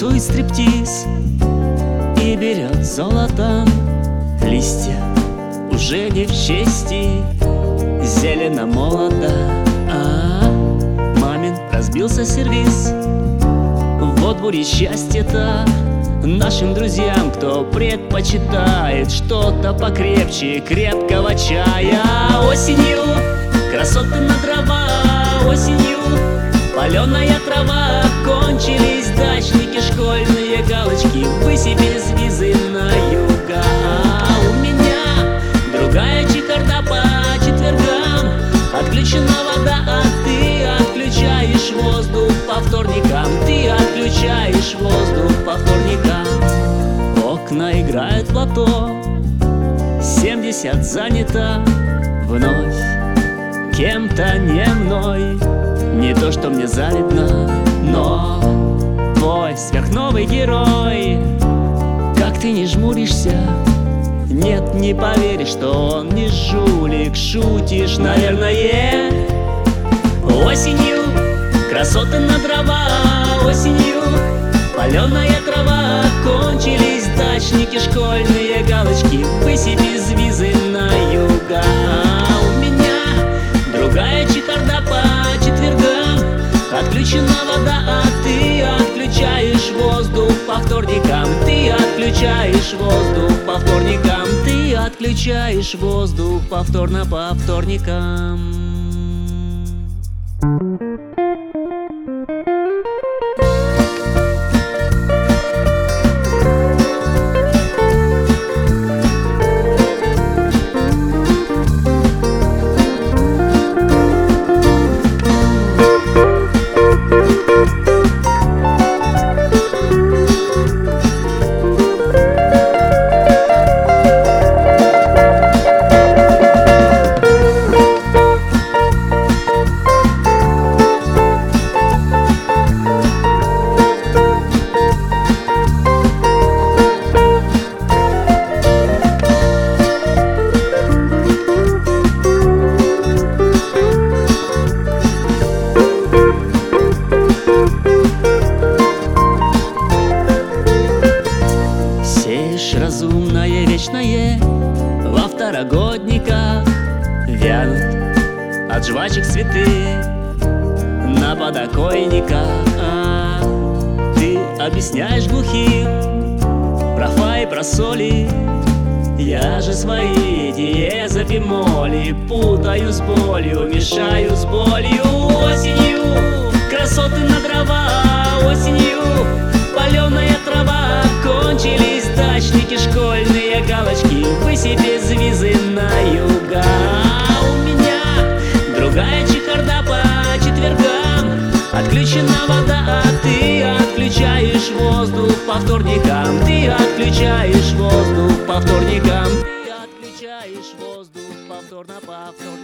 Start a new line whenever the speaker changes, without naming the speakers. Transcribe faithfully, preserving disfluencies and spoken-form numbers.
танцует стриптиз и берет золотом листья. Уже не в чести, зелено молодо, а мамин разбился сервиз. Вот будет счастье-то нашим друзьям, кто предпочитает что-то покрепче крепкого чая. Осенью красоты на дрова, осенью паленая трава. Кончились дачники, школьные галочки, выси без визы на юга. А у меня другая чехарда по четвергам. Отключена вода, а ты отключаешь воздух по вторникам. Ты отключаешь воздух по вторникам. Окна играют в лото, семьдесят занято вновь кем-то не мной. Не то, что мне завидно, но твой сверхновый герой. Как ты не жмуришься? Нет, не поверишь, что он не жулик. Шутишь, наверное. Осенью красоты на дрова, осенью паленая трава. Кончились дачники, школьные галочки, выси без визы на юга. А у меня другая чехарда по четвергам. Отключена вода, а ты отключаешь воздух по вторникам. Ты отключаешь воздух по вторникам. Ты отключаешь воздух повторно по вторникам. Разумное, вечное во второгодниках вянут от жвачек цветы на подоконниках. А ты объясняешь глухим про фа и про соли. Я же свои диезы бемоли путаю с болью, мешаю с болью. Осенью красоты на дрова, осенью паленая трава. Кончились дачники, школьные галочки, выси без визы на юга. А у меня другая чехарда по четвергам. Отключена вода, а ты отключаешь воздух по вторникам. Ты отключаешь воздух по вторникам. Ты отключаешь воздух повторно по вторникам.